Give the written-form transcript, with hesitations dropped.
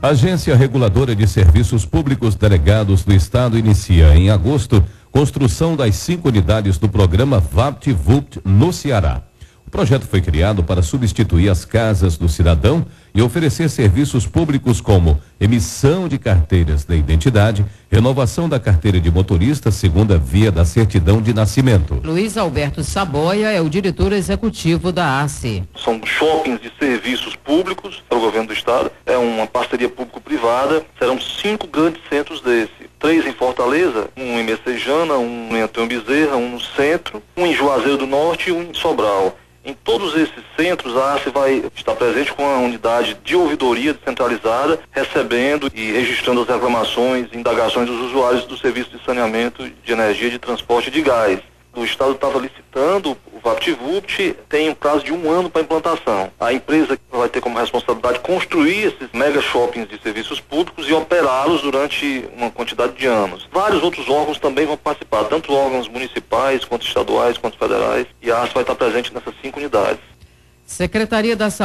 A Agência Reguladora de Serviços Públicos Delegados do Estado inicia, em agosto, construção das 5 unidades do programa VaptVupt no Ceará. O projeto foi criado para substituir as casas do cidadão e oferecer serviços públicos como emissão de carteiras de identidade, renovação da carteira de motorista, segunda via da certidão de nascimento. Luiz Alberto Saboia é o diretor executivo da ACE. São shoppings de serviços públicos para o governo do estado. É uma parceria público-privada. Serão 5 grandes centros desse. 3 em Fortaleza, um em Messejana, um em Antônio Bezerra, um no centro, um em Juazeiro do Norte e um em Sobral. Em todos esses centros, a ACE vai estar presente com a unidade de ouvidoria descentralizada, recebendo e registrando as reclamações e indagações dos usuários do serviço de saneamento de energia, de transporte de gás. O estado estava licitando o VaptVupt, tem um prazo de 1 ano para implantação. A empresa vai ter como responsabilidade construir esses mega shoppings de serviços públicos e operá-los durante uma quantidade de anos. Vários outros órgãos também vão participar, tanto órgãos municipais, quanto estaduais, quanto federais, e a ACE vai estar presente nessas 5 unidades. Secretaria da Saúde